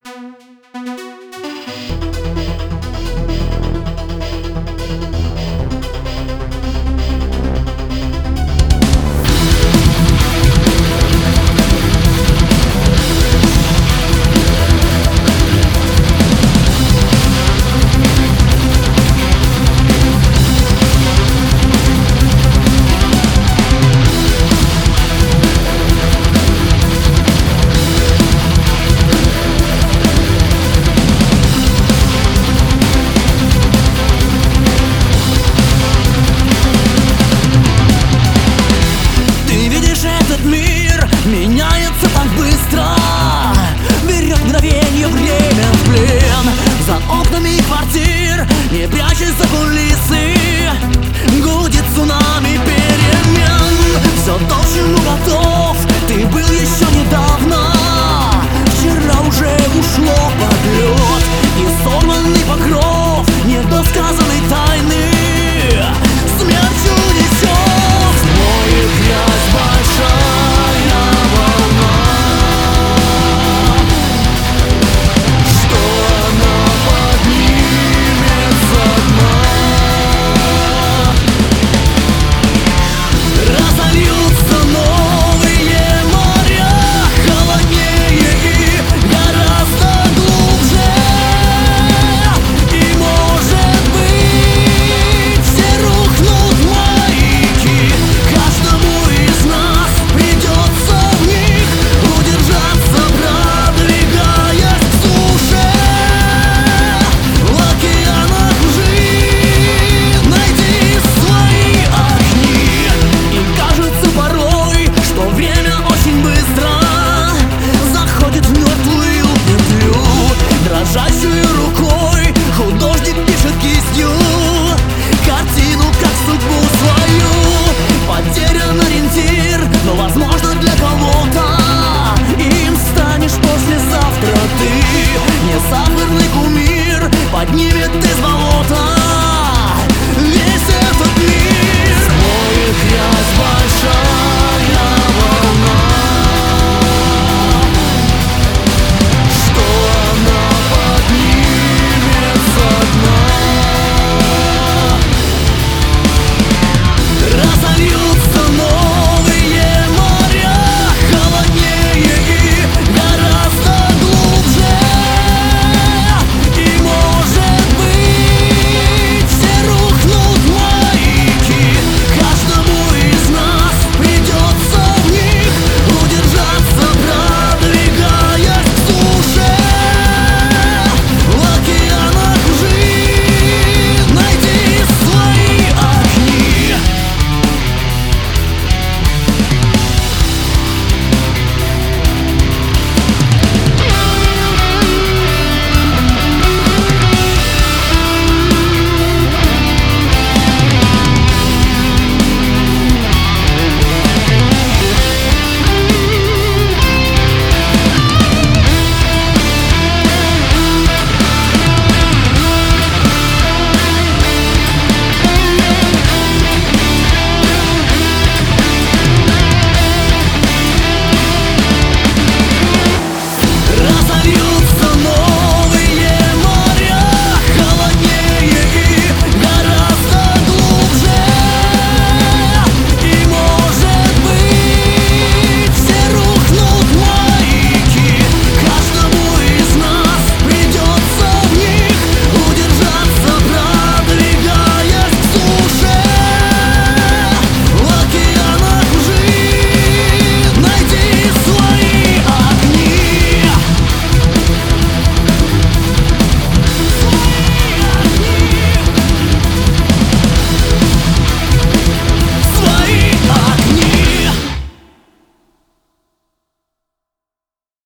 Меняется так быстро, берет мгновенье время в плен. За окнами квартир, не прячась за кулисы, гудит цунами перемен. Все то, к чему готов ты был еще недавно, вчера уже ушло под лед. И сорванный покров недосказанной тайны смертью несет. Смоет грязь большая волна, что она поднимет со дна. Разольются новые моря, холоднее и гораздо глубже. И может быть все рухнут маяки, каждому из нас придется в них удержаться, продвигаясь к суше. В океанах лжи найди свои огни. И кажется порой, что время очень быстро заходит в мертвую петлю. Дрожащую рукой художник пишет кистью картину, как судьбу свою. Потерян ориентир, но возможно для кого-то им станешь послезавтра ты. Не забыл